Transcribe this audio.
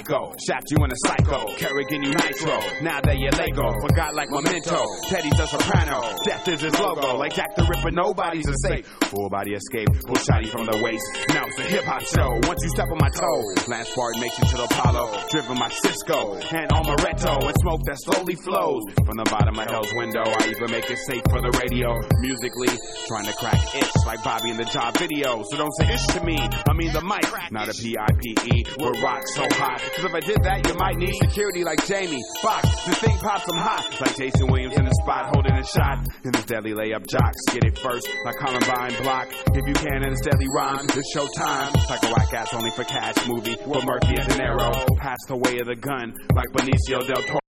psycho. Shot you in a psycho, Kerrigan you nitro. Now that you're Lego, forgot like Memento. Teddy's a soprano, death is his logo. Like Jack the Ripper, nobody's a safe. Full body escape, pull shotty from the waist. Now it's a hip hop show. Once you step on my toe, last part makes you to the Apollo. Driven my Cisco and Amaretto, and smoke that slowly flows from the bottom of hell's window. I even make it safe for the radio. Musically, trying to crack itch like Bobby in the Job video. So don't say ish to me, I mean the mic, not a P-I-P-E. We're rock so hot, cause if I did that, you might need security like Jamie Foxx. This thing pops them hot, like Jason Williams in the spot, holding a shot. In this deadly layup jocks, get it first, like Columbine block. If you can in this deadly rhyme, it's showtime. Like a whack ass only for cash movie with Murphy and De Niro. Passed the way of the gun, like Benicio del Toro.